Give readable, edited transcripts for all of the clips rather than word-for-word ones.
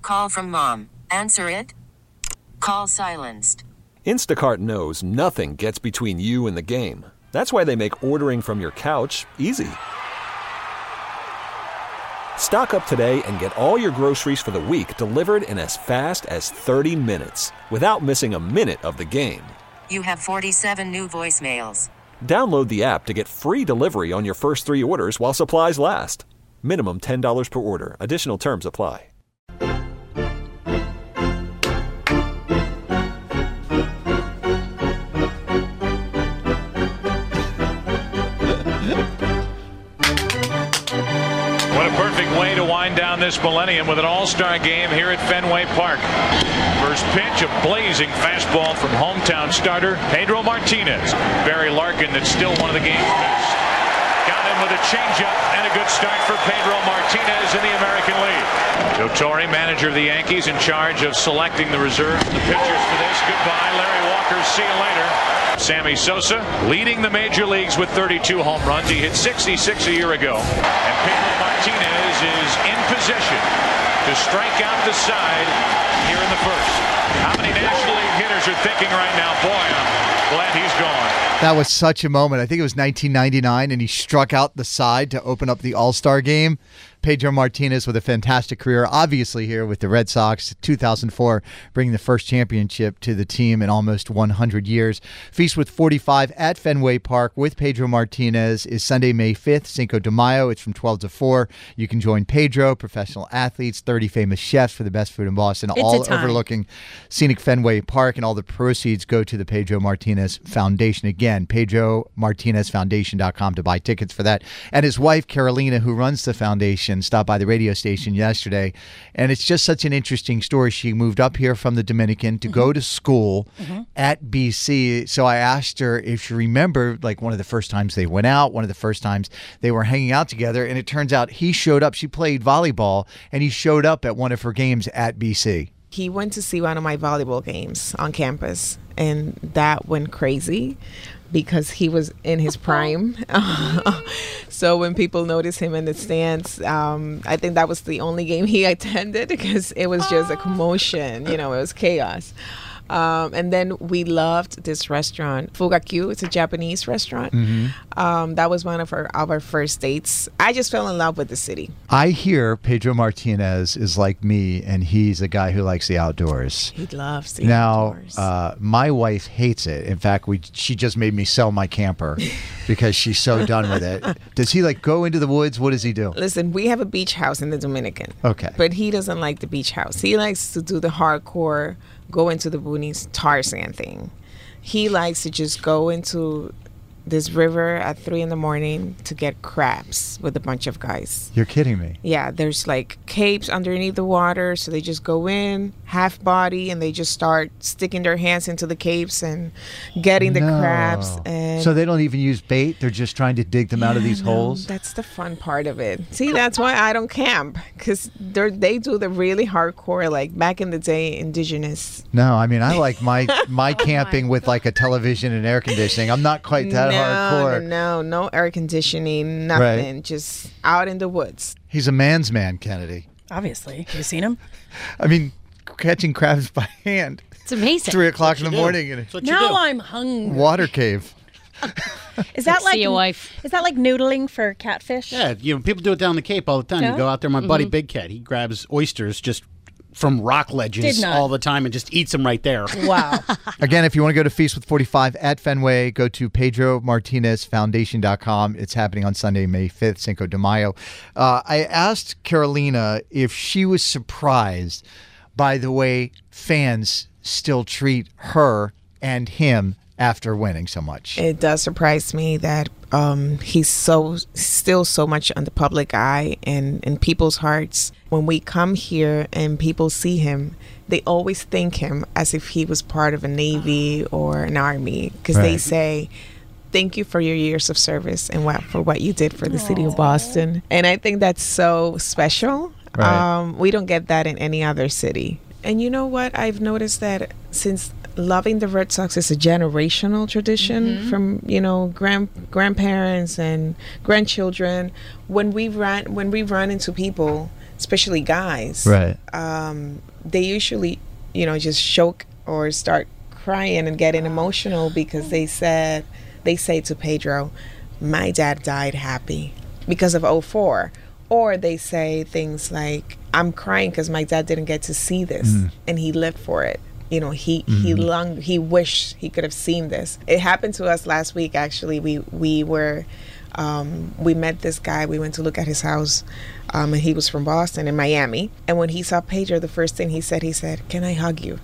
Call from mom. Answer it. Call silenced. Instacart knows nothing gets between you and the game. That's why they make ordering from your couch easy. Stock up today and get all your groceries for the week delivered in as fast as 30 minutes without missing a minute of the game. You have 47 new voicemails. Download the app to get free delivery on your first 3 orders while supplies last. Minimum $10 per order. Additional terms apply. What a perfect way to wind down this millennium with an all-star game here at Fenway Park. First pitch, a blazing fastball from hometown starter Pedro Martinez. Barry Larkin, that's still one of the game's best. Got him with a changeup and a good start for Pedro Martinez in the American League. Joe Torre, manager of the Yankees, in charge of selecting the reserves and the pitchers for this. Goodbye, Larry Walker. See you later. Sammy Sosa leading the major leagues with 32 home runs. He hit 66 a year ago. And Pedro Martinez is in position to strike out the side here in the first. How many National League hitters are thinking right now, boy, I'm glad he's gone. That was such a moment. I think it was 1999, and he struck out the side to open up the All-Star game. Pedro Martinez with a fantastic career, obviously here with the Red Sox, 2004, bringing the first championship to the team in almost 100 years. Feast with 45 at Fenway Park with Pedro Martinez is Sunday, May 5th, Cinco de Mayo. It's from 12 to 4. You can join Pedro, professional athletes, 30 famous chefs for the best food in Boston, all overlooking scenic Fenway Park, and all the proceeds go to the Pedro Martinez Foundation. Again, PedroMartinezFoundation.com to buy tickets for that. And his wife, Carolina, who runs the foundation, stopped by the radio station yesterday, and it's just such an interesting story. She moved up here from the Dominican to go to school at BC. So I asked her if she remembered, like, one of the first times they went out, one of the first times they were hanging out together, and it turns out he showed up. She played volleyball, and he showed up at one of her games at BC. He went to see one of my volleyball games on campus, and that went crazy because he was in his prime. So when people noticed him in the stands, I think that was the only game he attended because it was just a commotion. You know, it was chaos. And then we loved this restaurant, Fugakyu. It's a Japanese restaurant. That was one of our first dates. I just fell in love with the city. I hear Pedro Martinez is like me, and he's a guy who likes the outdoors. He loves the outdoors. Now, my wife hates it. In fact, she just made me sell my camper because she's so done with it. Does he go into the woods? What does he do? Listen, we have a beach house in the Dominican. Okay. But he doesn't like the beach house. He likes to do the hardcore, go into the boonies, Tarzan thing. He likes to just go into this river at 3 a.m. to get crabs with a bunch of guys. You're kidding me. Yeah, there's capes underneath the water, so they just go in half body and they just start sticking their hands into the capes and getting the crabs. And so they don't even use bait? They're just trying to dig them out of these holes? That's the fun part of it. See, that's why I don't camp, because they do the really hardcore, like back in the day, indigenous. No, I mean, I like my camping with a television and air conditioning. I'm not quite that hardcore. No air conditioning, nothing. Right. Just out in the woods. He's a man's man, Kennedy. Obviously. Have you seen him? I mean, catching crabs by hand. It's amazing. 3 o'clock in the morning. Now I'm hungry. Water cave. Is that like your wife? Is that like noodling for catfish? Yeah, people do it down the Cape all the time. Yeah? You go out there. My buddy Big Cat, he grabs oysters just from rock ledges all the time and just eats them right there. Wow. Again, if you want to go to Feast with 45 at Fenway, go to PedroMartinezFoundation.com. It's happening on Sunday, May 5th, Cinco de Mayo. I asked Carolina if she was surprised by the way fans still treat her and him after winning so much. It does surprise me that he's still so much on the public eye and in people's hearts. When we come here and people see him, they always think him as if he was part of a Navy or an Army, because they say, thank you for your years of service and for what you did for the city of Boston. And I think that's so special. Right. We don't get that in any other city. And you know what? I've noticed that since loving the Red Sox is a generational tradition from, grandparents and grandchildren, when we run into people, especially guys, right? They usually, just choke or start crying and getting emotional because they say to Pedro, my dad died happy because of 2004. Or they say things like, I'm crying because my dad didn't get to see this and he lived for it. He wished he could have seen this. It happened to us last week, actually. We met this guy. We went to look at his house, and he was from Boston in Miami. And when he saw Pedro, the first thing he said, can I hug you?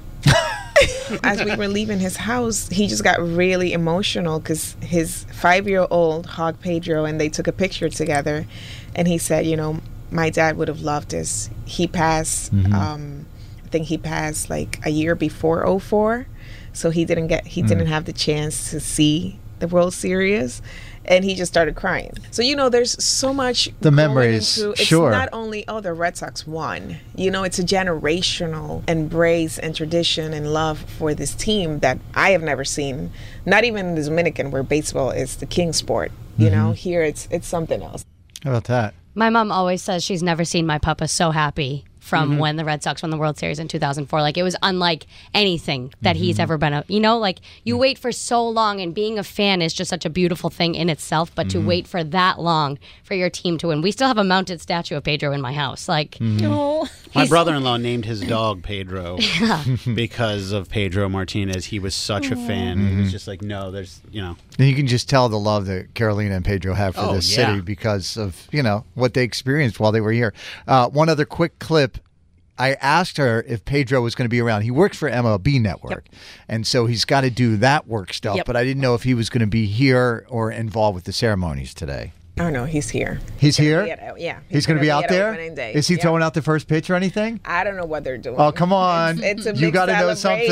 As we were leaving his house, he just got really emotional because his 5-year-old hugged Pedro and they took a picture together. And he said, my dad would have loved this. He passed, I think he passed like a year before 2004. So he didn't have the chance to see the World Series. And he just started crying. So, there's so much. The memories, it's not only, the Red Sox won. It's a generational embrace and tradition and love for this team that I have never seen. Not even in the Dominican, where baseball is the king sport. Here it's something else. How about that? My mom always says she's never seen my papa so happy from when the Red Sox won the World Series in 2004. Like, it was unlike anything that he's ever been you wait for so long, and being a fan is just such a beautiful thing in itself, but to wait for that long for your team to win. We still have a mounted statue of Pedro in my house. Like, my brother-in-law named his dog Pedro because of Pedro Martinez. He was such a fan. He was just like, no, there's, And you can just tell the love that Carolina and Pedro have for this city because of, what they experienced while they were here. One other quick clip. I asked her if Pedro was going to be around. He works for MLB Network, and so he's got to do that work stuff, but I didn't know if he was going to be here or involved with the ceremonies today. Oh, no, he's here. He's here? Yeah. He's going to be out there? Is he throwing out the first pitch or anything? I don't know what they're doing. Oh, come on. It's a big you got to know something.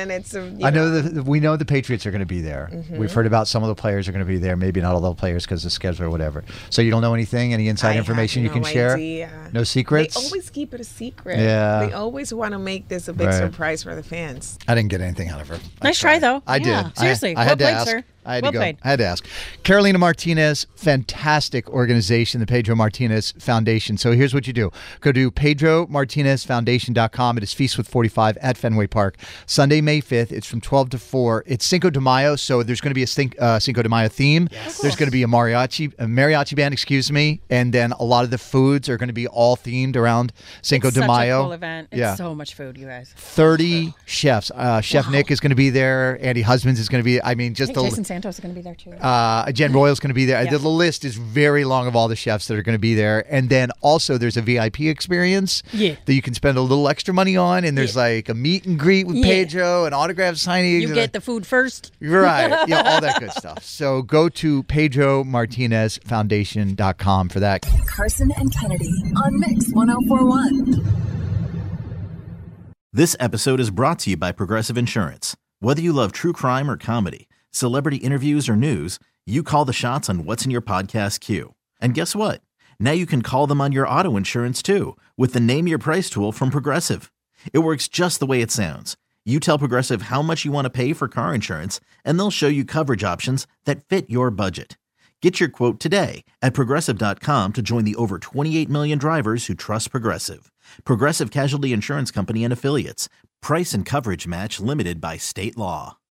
I know we know the Patriots are going to be there. We've heard about some of the players are going to be there, maybe not all the players because of the schedule or whatever. So you don't know anything? Any inside information you can share? No secrets? They always keep it a secret. Yeah. They always want to make this a big surprise for the fans. I didn't get anything out of her. Nice try, though. I did. Seriously. I had to played, ask. Sir. I had well to go. Played. I had to ask. Carolina Martinez, fantastic organization, the Pedro Martinez Foundation. So here's what you do. Go to PedroMartinezFoundation.com. It is Feast with 45 at Fenway Park. Sunday, May 5th. It's from 12 to 4. It's Cinco de Mayo, so there's going to be a Cinco de Mayo theme. Yes. There's going to be a mariachi band, and then a lot of the foods are going to be all themed around Cinco de Mayo. It's such a cool event. It's so much food, you guys. 30 chefs. Chef Nick is going to be there. Andy Husbands is going to be Jason Santos is going to be there too. Jen Royal's going to be there. The list is very long of all the chefs that are going to be there. And then also there's a VIP experience that you can spend a little extra money on. And there's like a meet and greet with Pedro and autograph signing. You get the food first. Right. All that good stuff. So go to PedroMartinezFoundation.com for that. Carson and Kennedy on Mix 104.1. This episode is brought to you by Progressive Insurance. Whether you love true crime or comedy, celebrity interviews or news, you call the shots on what's in your podcast queue. And guess what? Now you can call them on your auto insurance too with the Name Your Price tool from Progressive. It works just the way it sounds. You tell Progressive how much you want to pay for car insurance, and they'll show you coverage options that fit your budget. Get your quote today at Progressive.com to join the over 28 million drivers who trust Progressive. Progressive Casualty Insurance Company and Affiliates. Price and coverage match limited by state law.